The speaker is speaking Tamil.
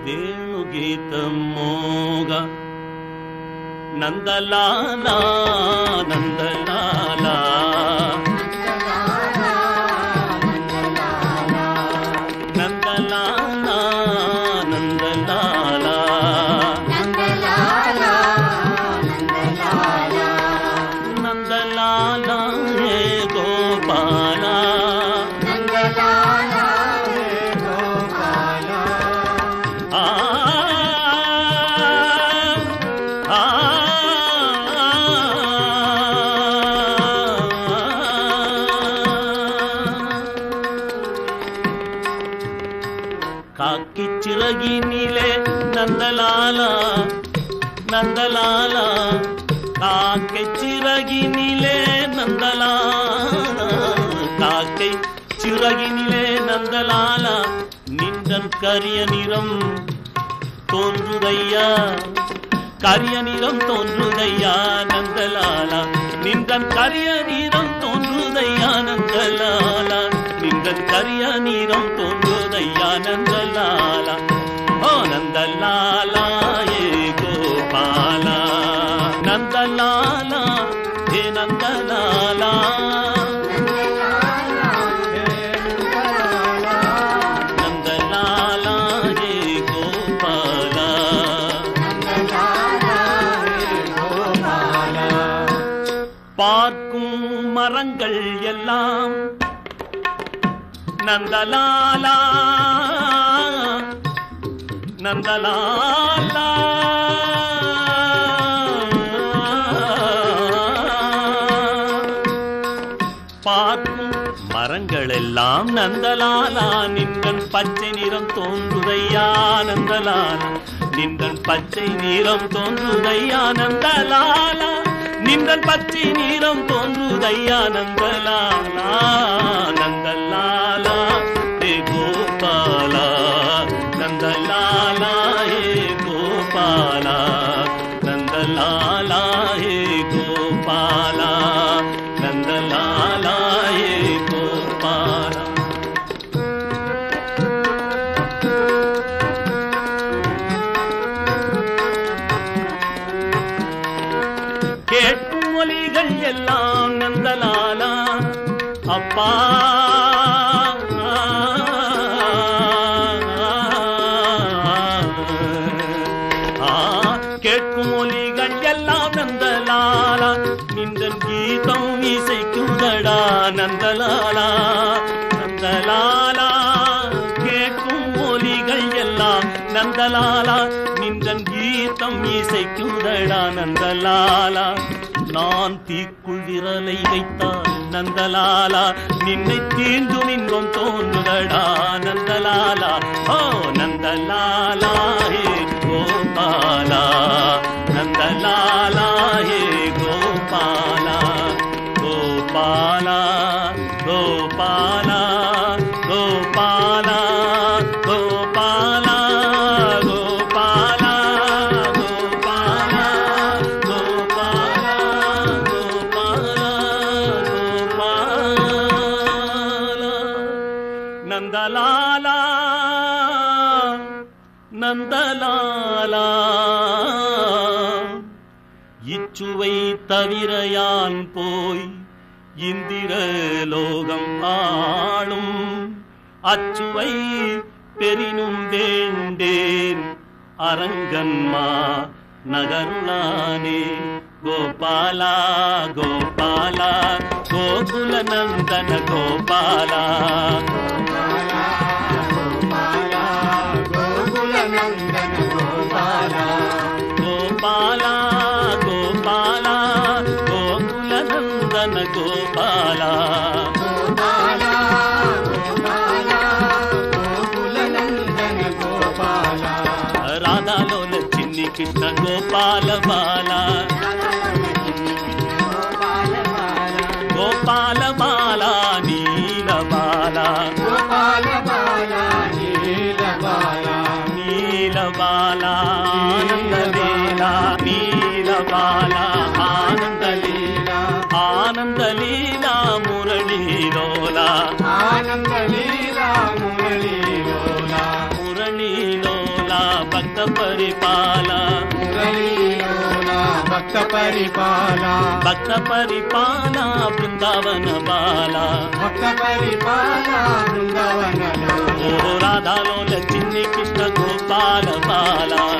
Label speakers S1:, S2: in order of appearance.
S1: ವೇಣುಗೀತಮೋಗ ನಂದಲಾಲ ನಂದಲಾಲ ನಂದಲಾಲ ನಂದಲಾಲ ನಂದಲಾಲ ಹೇ ಗೋಪಾಲ காக்கி சிறகினிலே நந்தலால நந்தலால காக்கை சிறகினிலே நந்தலால காக்கை சிறகினிலே நந்தலால நின்றன் கரிய நிறம் தோன்றுதையா கரிய நிறம் தோன்றுதையா நந்தலால நின்றன் கரிய நிறம் தோன்றுதையா நந்தலால நின்றன் கரிய நிறம் தோன்றுதையா நந்தலால ஓ நந்தலால ஏ கோபால நந்தலால ஏ நந்தலால நந்தலால ஏ கோபால பார்க்கும் மரங்கள் எல்லாம் நந்தலாலா நந்தலாலா பார்க்கும் மரங்கள் எல்லாம் நந்தலாலா நின்றன் பச்சை நிறம் தோன்றுதையா நந்தலாலா நின்றன் பச்சை நிறம் தோன்றுதையா நந்தலாலா நின்றன் பச்சை நிறம் தோன்றுதையா நந்தலாலா நந்தலாலா ஹே கோபால நந்தலாலா ஹே கோபால நந்தலாலா ஹே கோபால நந்தலாலா ஹே கோபால கேட்கும் ஒலிகள் எல்லாம் நந்தலாலா அப்பா கேட்கும் ஒலிகள் எல்லாம் நந்தலாலா நின்றன் கீதம் இசைக்குதடா நந்தலாலா நந்தலாலா கேட்கும் ஒலிகள் எல்லாம் நந்தலாலா நின்றன் கீதம் இசைக்குதடா நந்தலாலா நான் தீக்குள் விரலை வைத்தால் நந்தலாலா நின்னை தீண்டும் இன்பம் தோன்றுதடா நந்தலாலா ஓ நந்தலாலா ஹே கோபால நந்தலாலா ஹே கோபால கோபால கோபால கோபால கோபால நந்தலாலா நந்தலாலா இச்சுவை தவிர யான் போய் இந்திர லோகம் ஆளும் அச்சுவை பெரினும் வேண்டேன் அரங்கன்மா நகருளானே கோபாலா கோபாலா கோகுல நந்தன கோபாலா கோபாலா கோபாலா கோகுல நந்தன கோபாலா ராதாலோல சின்னி கிருஷ்ண கோபால பாலா கோபால பாலா நீல பாலா நீல பாலா ஆனந்த லீலா நீல பாலா ஆனந்த லீலா ஆனந்த லீலா முரளிலோலா ஆனந்த லீலா முரளிலோலா முரளிலோலா భక్త పరిపాల
S2: మురళీలోన భక్త పరిపాల
S1: భక్త పరిపాల బృందావన బాల
S2: భక్త పరిపాల బృందావనలో
S1: ఓ రాధాలోల చిన్ని కృష్ణ గోపాల బాల